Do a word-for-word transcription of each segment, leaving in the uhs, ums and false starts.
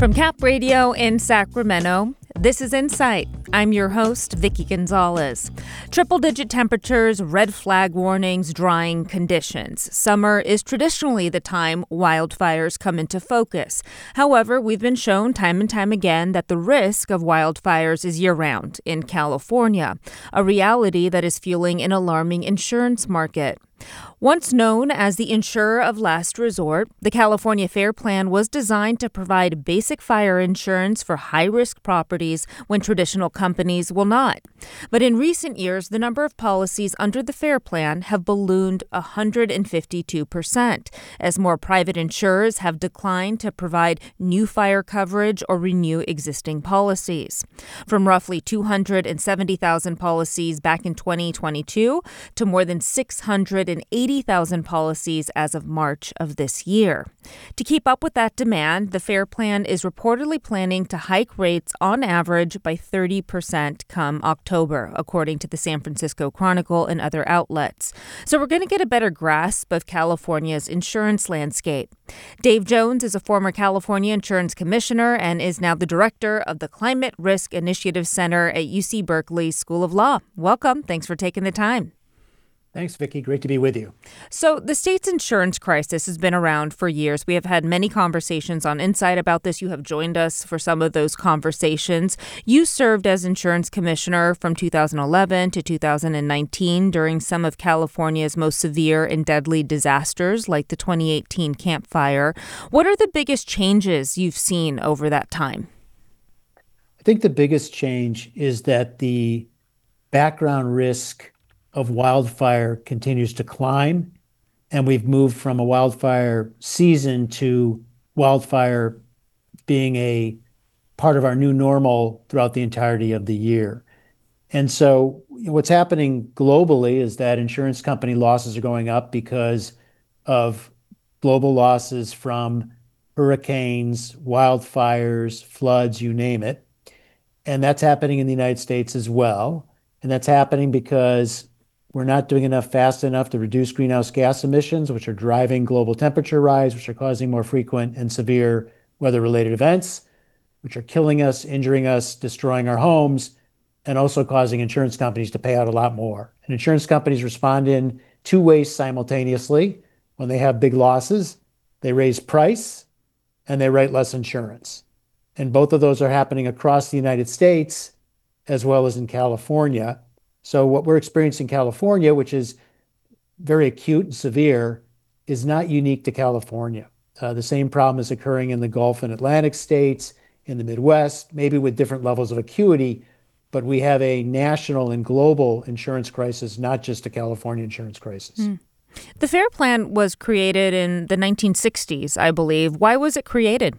From Cap Radio in Sacramento, this is Insight. I'm your host, Vicky Gonzalez. Triple-digit temperatures, red flag warnings, drying conditions. Summer is traditionally the time wildfires come into focus. However, we've been shown time and time again that the risk of wildfires is year-round in California, a reality that is fueling an alarming insurance market. Once known as the insurer of last resort, the California FAIR Plan was designed to provide basic fire insurance for high-risk properties when traditional companies will not. But in recent years, the number of policies under the FAIR Plan have ballooned one hundred fifty-two percent, as more private insurers have declined to provide new fire coverage or renew existing policies. From roughly two hundred seventy thousand policies back in twenty twenty-two to more than six hundred eighty thousand policies as of March of this year. To keep up with that demand, the FAIR Plan is reportedly planning to hike rates on average by thirty percent come October, according to the San Francisco Chronicle and other outlets. So we're going to get a better grasp of California's insurance landscape. Dave Jones is a former California insurance commissioner and is now the director of the Climate Risk Initiative Center at U C Berkeley School of Law. Welcome. Thanks for taking the time. Thanks, Vicki. Great to be with you. So the state's insurance crisis has been around for years. We have had many conversations on Insight about this. You have joined us for some of those conversations. You served as insurance commissioner from two thousand eleven to two thousand nineteen during some of California's most severe and deadly disasters, like the twenty eighteen Camp Fire. What are the biggest changes you've seen over that time? I think the biggest change is that the background risk of wildfire continues to climb, and we've moved from a wildfire season to wildfire being a part of our new normal throughout the entirety of the year. And so what's happening globally is that insurance company losses are going up because of global losses from hurricanes, wildfires, floods, you name it. And that's happening in the United States as well. And that's happening because we're not doing enough fast enough to reduce greenhouse gas emissions, which are driving global temperature rise, which are causing more frequent and severe weather-related events, which are killing us, injuring us, destroying our homes, and also causing insurance companies to pay out a lot more. And insurance companies respond in two ways simultaneously. When they have big losses, they raise price and they write less insurance. And both of those are happening across the United States as well as in California. So what we're experiencing in California, which is very acute and severe, is not unique to California. Uh, the same problem is occurring in the Gulf and Atlantic states, in the Midwest, maybe with different levels of acuity, but we have a national and global insurance crisis, not just a California insurance crisis. Mm. The FAIR Plan was created in the nineteen sixties, I believe. Why was it created?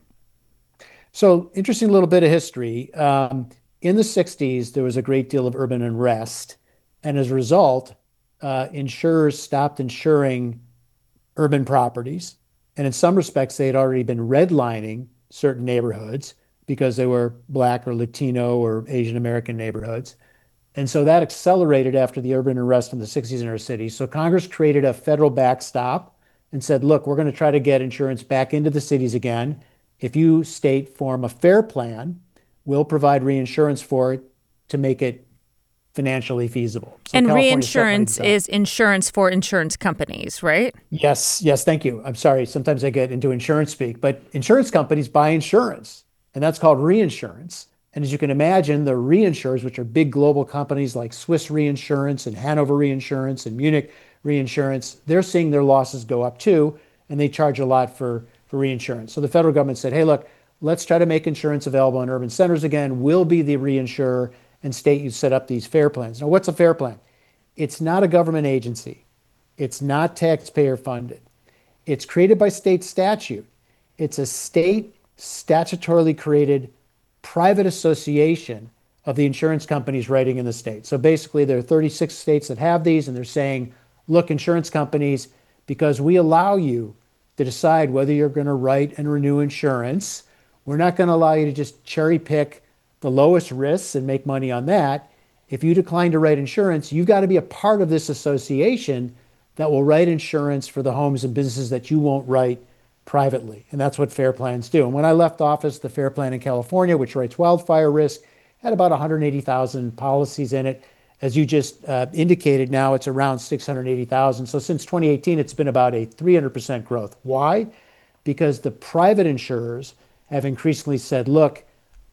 So, interesting little bit of history. Um, In the sixties, there was a great deal of urban unrest. And as a result, uh, insurers stopped insuring urban properties. And in some respects, they had already been redlining certain neighborhoods because they were Black or Latino or Asian American neighborhoods. And so that accelerated after the urban unrest in the sixties in our cities. So Congress created a federal backstop and said, look, we're going to try to get insurance back into the cities again. If you, state, form a FAIR Plan, we'll provide reinsurance for it to make it financially feasible. So and California reinsurance is insurance for insurance companies, right? Yes, yes, thank you. I'm sorry, sometimes I get into insurance speak, but insurance companies buy insurance, and that's called reinsurance. And as you can imagine, the reinsurers, which are big global companies like Swiss Reinsurance and Hanover Reinsurance and Munich Reinsurance, they're seeing their losses go up too, and they charge a lot for, for reinsurance. So the federal government said, hey, look, let's try to make insurance available in urban centers again. We'll be the reinsurer, and state, you set up these FAIR Plans. Now, what's a FAIR Plan? It's not a government agency. It's not taxpayer funded. It's created by state statute. It's a state statutorily created private association of the insurance companies writing in the state. So basically, there are thirty-six states that have these, and they're saying, look, insurance companies, because we allow you to decide whether you're going to write and renew insurance, we're not going to allow you to just cherry pick the lowest risks and make money on that. If you decline to write insurance, you've got to be a part of this association that will write insurance for the homes and businesses that you won't write privately. And that's what FAIR plans do. And when I left office, the FAIR plan in California, which writes wildfire risk, had about one hundred eighty thousand policies in it. As you just uh, indicated, now it's around six hundred eighty thousand. So since twenty eighteen, it's been about a three hundred percent growth. Why? Because the private insurers have increasingly said, look,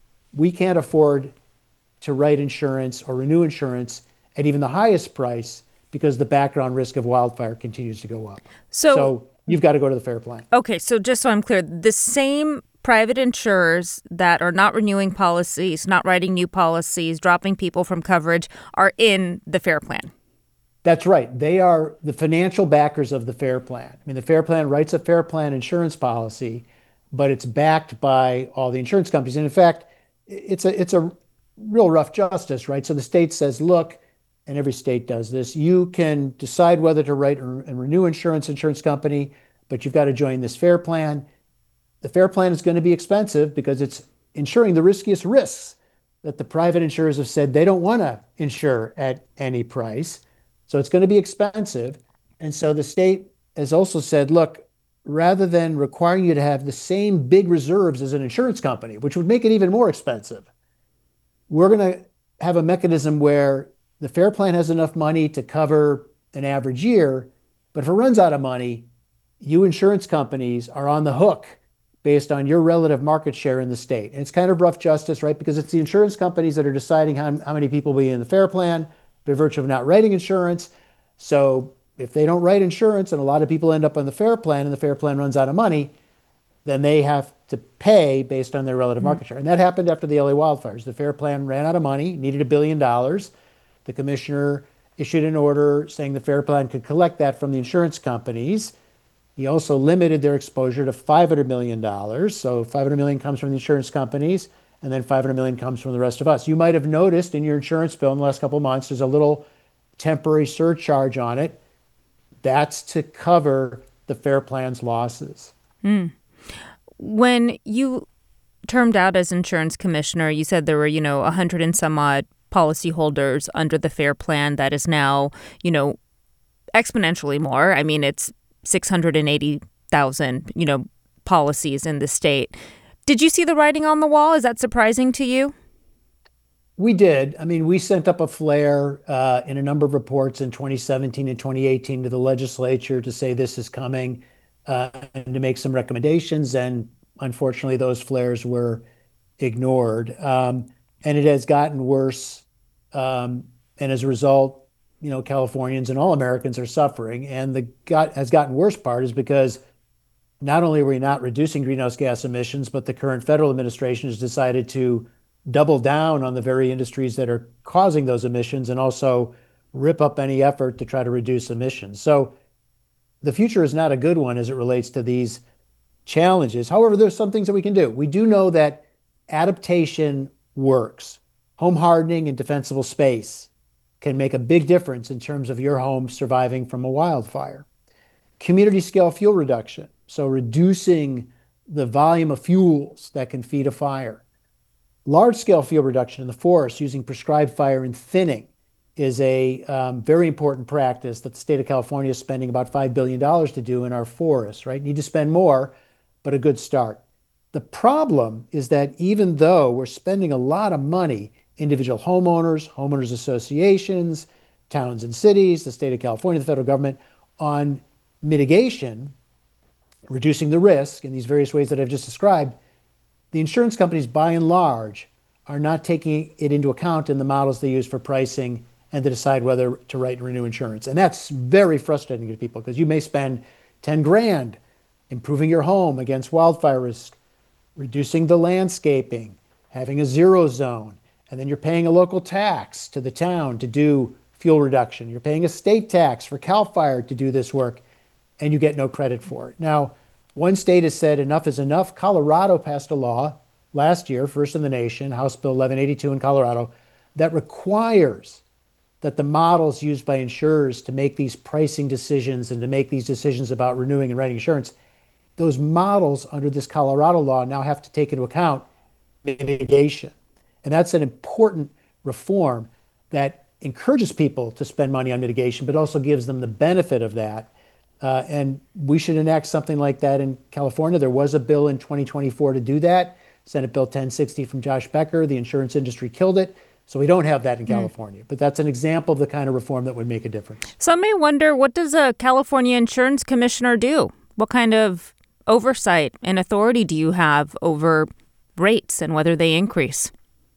we can't afford to write insurance or renew insurance at even the highest price because the background risk of wildfire continues to go up. So, so you've got to go to the FAIR plan. Okay, so just so I'm clear, the same private insurers that are not renewing policies, not writing new policies, dropping people from coverage are in the FAIR plan. That's right. They are the financial backers of the FAIR plan. I mean, the FAIR plan writes a FAIR plan insurance policy, but it's backed by all the insurance companies. And in fact, it's a it's a real rough justice, right? So the state says, look, and every state does this, you can decide whether to write and renew insurance, insurance company, but you've got to join this FAIR plan. The FAIR plan is going to be expensive because it's insuring the riskiest risks that the private insurers have said they don't want to insure at any price. So it's going to be expensive. And so the state has also said, look, rather than requiring you to have the same big reserves as an insurance company, which would make it even more expensive, we're going to have a mechanism where the FAIR plan has enough money to cover an average year, but if it runs out of money, you insurance companies are on the hook based on your relative market share in the state. And it's kind of rough justice, right? Because it's the insurance companies that are deciding how, how many people will be in the FAIR plan by virtue of not writing insurance. So if they don't write insurance and a lot of people end up on the FAIR plan and the FAIR plan runs out of money, then they have to pay based on their relative market share. And that happened after the L A wildfires. The FAIR plan ran out of money, needed a billion dollars. The commissioner issued an order saying the FAIR plan could collect that from the insurance companies. He also limited their exposure to five hundred million dollars. So five hundred million dollars comes from the insurance companies, and then five hundred million dollars comes from the rest of us. You might have noticed in your insurance bill in the last couple of months, there's a little temporary surcharge on it. That's to cover the FAIR plan's losses. Mm. When you termed out as insurance commissioner, you said there were, you know, a hundred and some odd policyholders under the FAIR plan that is now, you know, exponentially more. I mean, it's six hundred eighty thousand, you know, policies in the state. Did you see the writing on the wall? Is that surprising to you? We did. I mean, we sent up a flare uh, in a number of reports in twenty seventeen and twenty eighteen to the legislature to say this is coming uh, and to make some recommendations. And unfortunately, those flares were ignored. Um, and it has gotten worse. Um, and as a result, you know, Californians and all Americans are suffering. And the got, has gotten worse part is because not only are we not reducing greenhouse gas emissions, but the current federal administration has decided to double down on the very industries that are causing those emissions and also rip up any effort to try to reduce emissions. So the future is not a good one as it relates to these challenges. However, there's some things that we can do. We do know that adaptation works. Home hardening and defensible space can make a big difference in terms of your home surviving from a wildfire. Community scale fuel reduction, so reducing the volume of fuels that can feed a fire. Large scale fuel reduction in the forest using prescribed fire and thinning is a um, very important practice that the state of California is spending about five billion dollars to do in our forests, right? Need to spend more, but a good start. The problem is that even though we're spending a lot of money, individual homeowners, homeowners associations, towns and cities, the state of California, the federal government, on mitigation, reducing the risk in these various ways that I've just described, the insurance companies, by and large, are not taking it into account in the models they use for pricing and to decide whether to write and renew insurance. And that's very frustrating to people because you may spend ten grand improving your home against wildfire risk, reducing the landscaping, having a zero zone, and then you're paying a local tax to the town to do fuel reduction. You're paying a state tax for CAL FIRE to do this work, and you get no credit for it. Now, one state has said enough is enough. Colorado passed a law last year, first in the nation, House Bill eleven eighty-two in Colorado, that requires that the models used by insurers to make these pricing decisions and to make these decisions about renewing and writing insurance, those models under this Colorado law now have to take into account mitigation. And that's an important reform that encourages people to spend money on mitigation, but also gives them the benefit of that. Uh, and we should enact something like that in California. There was a bill in twenty twenty-four to do that. Senate Bill ten sixty from Josh Becker. The insurance industry killed it. So we don't have that in California. But that's an example of the kind of reform that would make a difference. Some may wonder, what does a California insurance commissioner do? What kind of oversight and authority do you have over rates and whether they increase?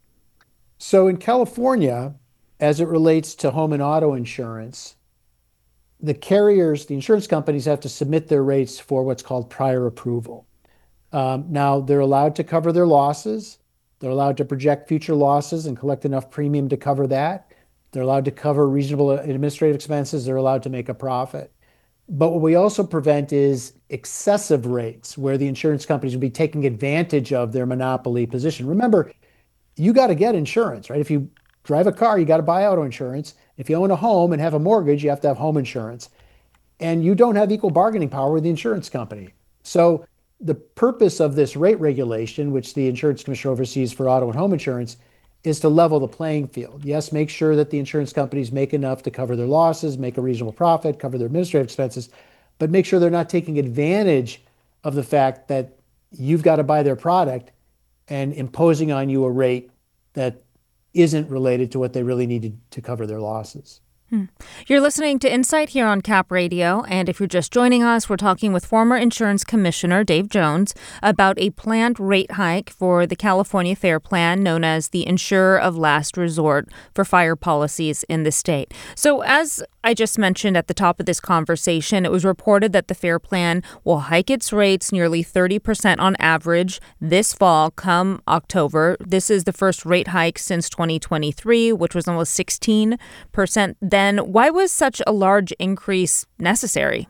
So in California, as it relates to home and auto insurance, the carriers, the insurance companies have to submit their rates for what's called prior approval. Um, now, they're allowed to cover their losses. They're allowed to project future losses and collect enough premium to cover that. They're allowed to cover reasonable administrative expenses. They're allowed to make a profit. But what we also prevent is excessive rates where the insurance companies will be taking advantage of their monopoly position. Remember, you got to get insurance, right? If you drive a car, you got to buy auto insurance. If you own a home and have a mortgage, you have to have home insurance. And you don't have equal bargaining power with the insurance company. So the purpose of this rate regulation, which the insurance commissioner oversees for auto and home insurance, is to level the playing field. Yes, make sure that the insurance companies make enough to cover their losses, make a reasonable profit, cover their administrative expenses, but make sure they're not taking advantage of the fact that you've got to buy their product and imposing on you a rate that isn't related to what they really needed to cover their losses. Hmm. You're listening to Insight here on Cap Radio, and if you're just joining us, we're talking with former Insurance Commissioner Dave Jones about a planned rate hike for the California FAIR Plan, known as the Insurer of Last Resort for fire policies in the state. So as I just mentioned at the top of this conversation, it was reported that the FAIR Plan will hike its rates nearly thirty percent on average this fall come October. This is the first rate hike since twenty twenty-three, which was almost sixteen percent then. Why was such a large increase necessary?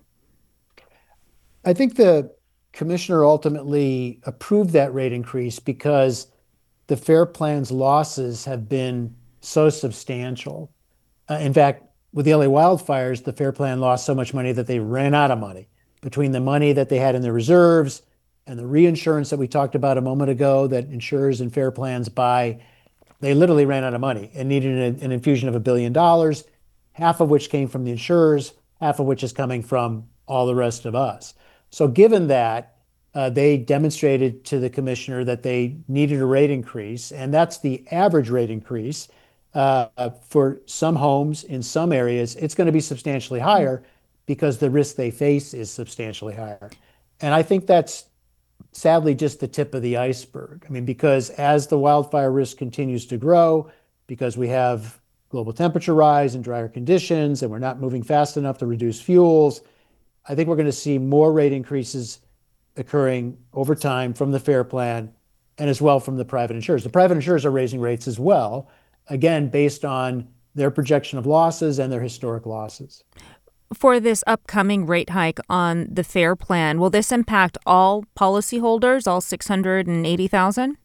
I think the commissioner ultimately approved that rate increase because the FAIR Plan's losses have been so substantial. Uh, in fact, with the L A wildfires, the FAIR Plan lost so much money that they ran out of money. Between the money that they had in their reserves and the reinsurance that we talked about a moment ago that insurers and FAIR Plans buy, they literally ran out of money and needed an, an infusion of a billion dollars, half of which came from the insurers, half of which is coming from all the rest of us. So given that, uh, they demonstrated to the commissioner that they needed a rate increase, and that's the average rate increase. Uh, for some homes in some areas, it's going to be substantially higher because the risk they face is substantially higher. And I think that's sadly just the tip of the iceberg. I mean, because as the wildfire risk continues to grow, because we have global temperature rise and drier conditions, and we're not moving fast enough to reduce fuels, I think we're going to see more rate increases occurring over time from the FAIR Plan and as well from the private insurers. The private insurers are raising rates as well, again, based on their projection of losses and their historic losses. For this upcoming rate hike on the FAIR Plan, will this impact all policyholders, all six hundred eighty thousand?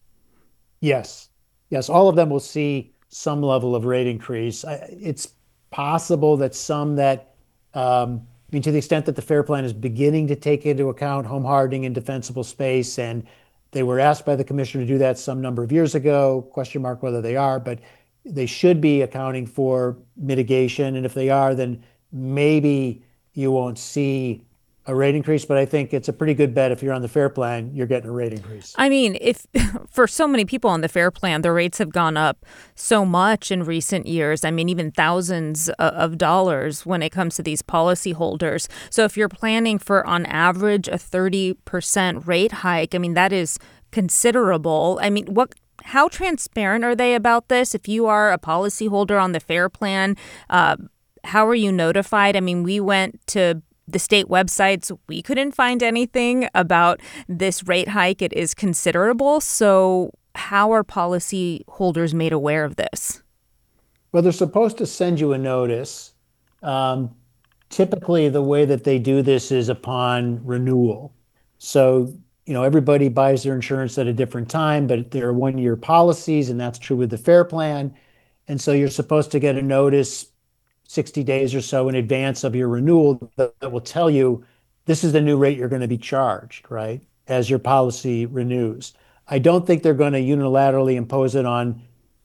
Yes. Yes, all of them will see some level of rate increase. It's possible that some that, um, I mean, to the extent that the FAIR Plan is beginning to take into account home hardening and defensible space, and they were asked by the commissioner to do that some number of years ago, question mark whether they are, but they should be accounting for mitigation. And if they are, then maybe you won't see a rate increase. But I think it's a pretty good bet if you're on the FAIR Plan, you're getting a rate increase. I mean, if for so many people on the FAIR Plan, the rates have gone up so much in recent years. I mean, even thousands of dollars when it comes to these policyholders. So if you're planning for, on average, a thirty percent rate hike, I mean, that is considerable. I mean, what? How transparent are they about this? If you are a policyholder on the FAIR Plan, uh, how are you notified? I mean, we went to the state websites. We couldn't find anything about this rate hike. It is considerable. So how are policyholders made aware of this? Well, they're supposed to send you a notice. Um, typically, the way that they do this is upon renewal. So you know, everybody buys their insurance at a different time, but there are one-year policies, and that's true with the FAIR Plan. And so you're supposed to get a notice sixty days or so in advance of your renewal that, that will tell you this is the new rate you're going to be charged, right, as your policy renews. I don't think they're going to unilaterally impose it on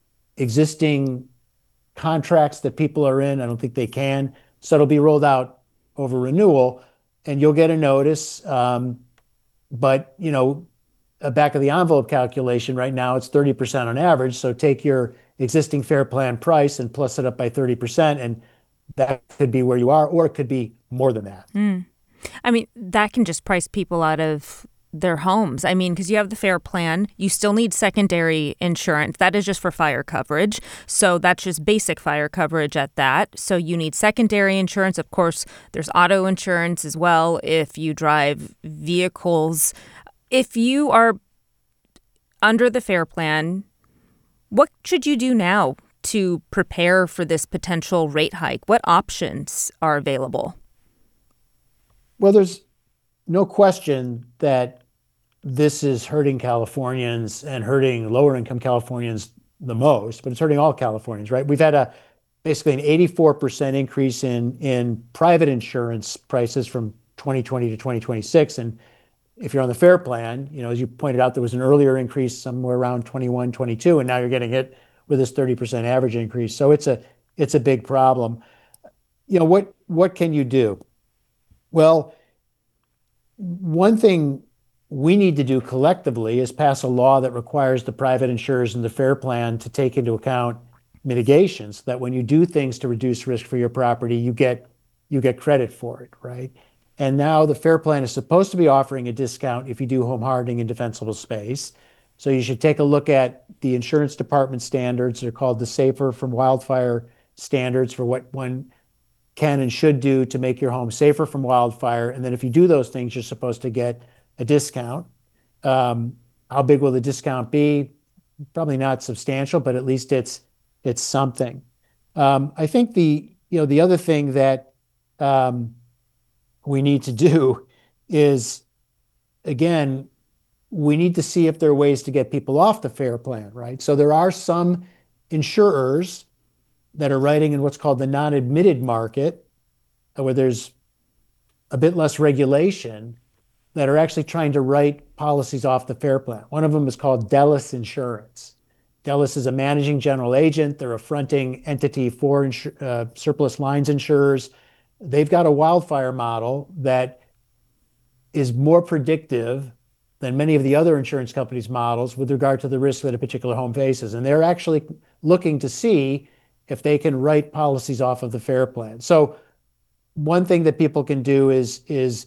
existing contracts that people are in. I don't think they can. So it'll be rolled out over renewal. and you'll get a notice. Um, but, you know, a back of the envelope calculation right now, it's thirty percent on average. So take your existing fair plan price and plus it up by thirty percent. And that could be where you are, or it could be more than that. Mm. I mean, that can just price people out of their homes. I mean, because you have the FAIR plan, you still need secondary insurance. That is just for fire coverage. So that's just basic fire coverage at that. So you need secondary insurance. Of course, there's auto insurance as well if you drive vehicles. If you are under the FAIR plan, what should you do now to prepare for this potential rate hike? What options are available? Well, there's no question that this is hurting Californians and hurting lower income Californians the most, but it's hurting all Californians, right? We've had a basically an eighty-four percent increase in, in private insurance prices from twenty twenty to twenty twenty-six. And if you're on the FAIR plan, you know, as you pointed out, there was an earlier increase somewhere around twenty-one, twenty-two, and now you're getting hit with this thirty percent average increase. So it's a it's a big problem. You know, what what can you do? Well, one thing we need to do collectively is pass a law that requires the private insurers in the FAIR plan to take into account mitigation, so that when you do things to reduce risk for your property, you get you get credit for it, right? And now the FAIR plan is supposed to be offering a discount if you do home hardening in defensible space. So you should take a look at the insurance department standards. They're called the Safer from Wildfire standards for what one can and should do to make your home safer from wildfire. And then if you do those things, you're supposed to get a discount. Um, how big will the discount be? Probably not substantial, but at least it's it's something. Um, I think the you know the other thing that um, we need to do is, again, we need to see if there are ways to get people off the FAIR plan, right? So there are some insurers that are writing in what's called the non-admitted market, where there's a bit less regulation, that are actually trying to write policies off the FAIR plan. One of them is called Delis Insurance. Delis is a managing general agent. They're a fronting entity for insur- uh, surplus lines insurers. They've got a wildfire model that is more predictive than many of the other insurance companies' models with regard to the risk that a particular home faces. And they're actually looking to see if they can write policies off of the FAIR plan. So one thing that people can do is, is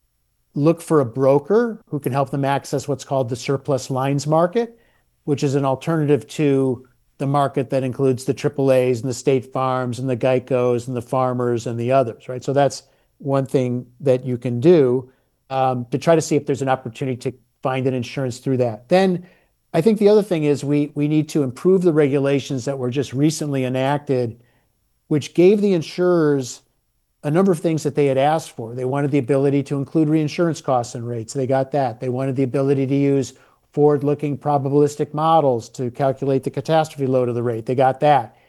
look for a broker who can help them access what's called the surplus lines market, which is an alternative to the market that includes the triple A's and the State Farms and the Geicos and the Farmers and the others, right? So that's one thing that you can do um, to try to see if there's an opportunity to find an insurance through that. Then I think the other thing is we we need to improve the regulations that were just recently enacted, which gave the insurers a number of things that they had asked for. They wanted the ability to include reinsurance costs and rates. They got that. They wanted the ability to use forward-looking probabilistic models to calculate the catastrophe load of the rate. They got that.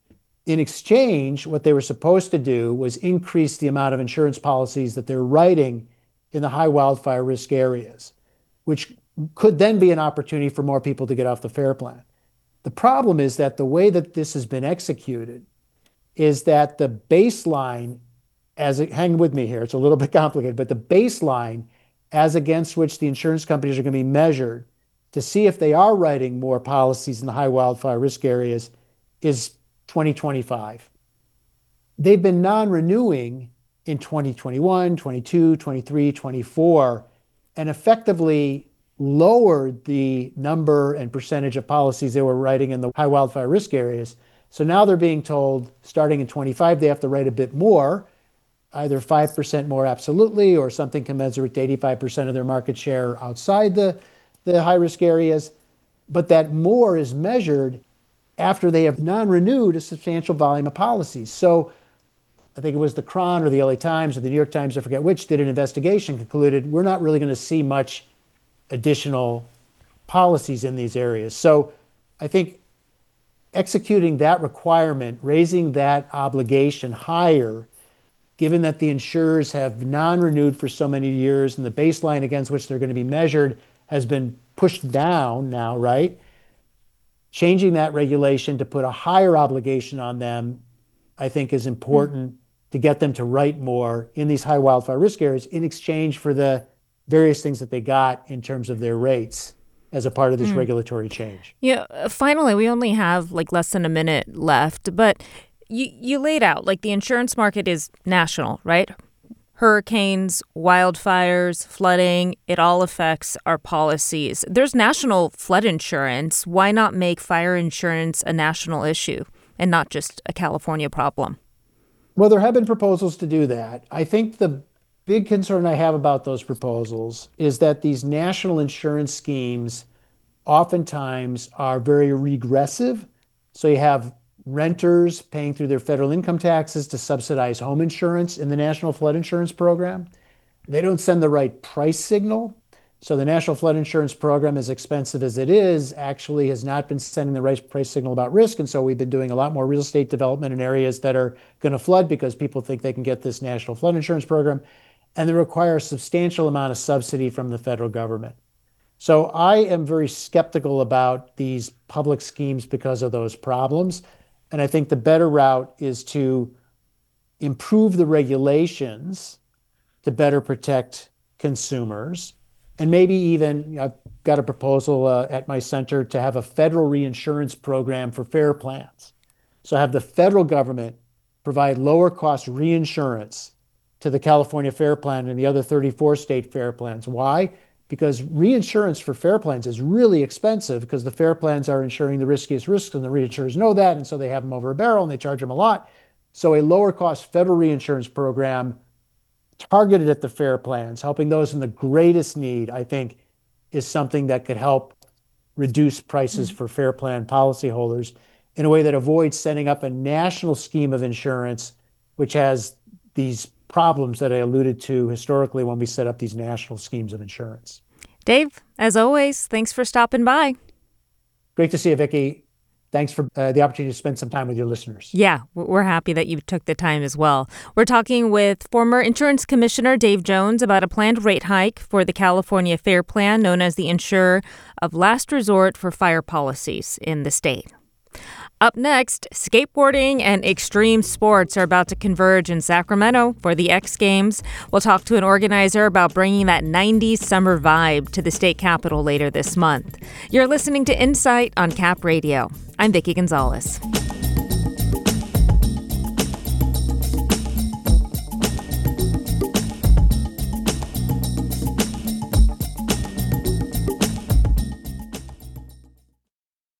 In exchange, what they were supposed to do was increase the amount of insurance policies that they're writing in the high wildfire risk areas, which could then be an opportunity for more people to get off the FAIR plan. The problem is that the way that this has been executed is that the baseline, as it, hang with me here, it's a little bit complicated, but the baseline as against which the insurance companies are going to be measured to see if they are writing more policies in the high wildfire risk areas is twenty twenty-five. They've been non-renewing in twenty twenty-one, twenty-two, twenty-three, twenty-four, and effectively lowered the number and percentage of policies they were writing in the high wildfire risk areas. So now they're being told, starting in twenty-five, they have to write a bit more, either five percent more absolutely or something commensurate to eighty-five percent of their market share outside the, the high-risk areas. But that more is measured after they have non-renewed a substantial volume of policies. So I think it was the Cron or the L A Times or the New York Times, I forget which, did an investigation, concluded we're not really going to see much additional policies in these areas. So I think executing that requirement, raising that obligation higher, given that the insurers have non-renewed for so many years and the baseline against which they're going to be measured has been pushed down now, right? Changing that regulation to put a higher obligation on them, I think, is important mm. to get them to write more in these high wildfire risk areas in exchange for the various things that they got in terms of their rates as a part of this mm. regulatory change. Yeah. Finally, we only have like less than a minute left, but you, you laid out like the insurance market is national, right? Hurricanes, wildfires, flooding, it all affects our policies. There's national flood insurance. Why not make fire insurance a national issue and not just a California problem? Well, there have been proposals to do that. I think the big concern I have about those proposals is that these national insurance schemes oftentimes are very regressive. So you have renters paying through their federal income taxes to subsidize home insurance in the National Flood Insurance Program. They don't send the right price signal. So the National Flood Insurance Program, as expensive as it is, actually has not been sending the right price signal about risk. And so we've been doing a lot more real estate development in areas that are going to flood because people think they can get this National Flood Insurance Program. And they require a substantial amount of subsidy from the federal government. So I am very skeptical about these public schemes because of those problems. And I think the better route is to improve the regulations to better protect consumers. And maybe even, you know, I've got a proposal uh, at my center to have a federal reinsurance program for FAIR plans. So have the federal government provide lower cost reinsurance to the California FAIR plan and the other thirty-four state FAIR plans. Why? Because reinsurance for FAIR plans is really expensive because the FAIR plans are insuring the riskiest risks and the reinsurers know that. And so they have them over a barrel and they charge them a lot. So a lower cost federal reinsurance program targeted at the FAIR plans, helping those in the greatest need, I think, is something that could help reduce prices mm-hmm. for FAIR plan policyholders in a way that avoids setting up a national scheme of insurance, which has these problems that I alluded to historically when we set up these national schemes of insurance. Dave, as always, thanks for stopping by. Great to see you, Vicki. Thanks for uh, the opportunity to spend some time with your listeners. Yeah, we're happy that you took the time as well. We're talking with former Insurance Commissioner Dave Jones about a planned rate hike for the California FAIR Plan, known as the insurer of last resort for fire policies in the state. Up next, skateboarding and extreme sports are about to converge in Sacramento for the X Games. We'll talk to an organizer about bringing that nineties summer vibe to the state capitol later this month. You're listening to Insight on Cap Radio. I'm Vicki Gonzalez.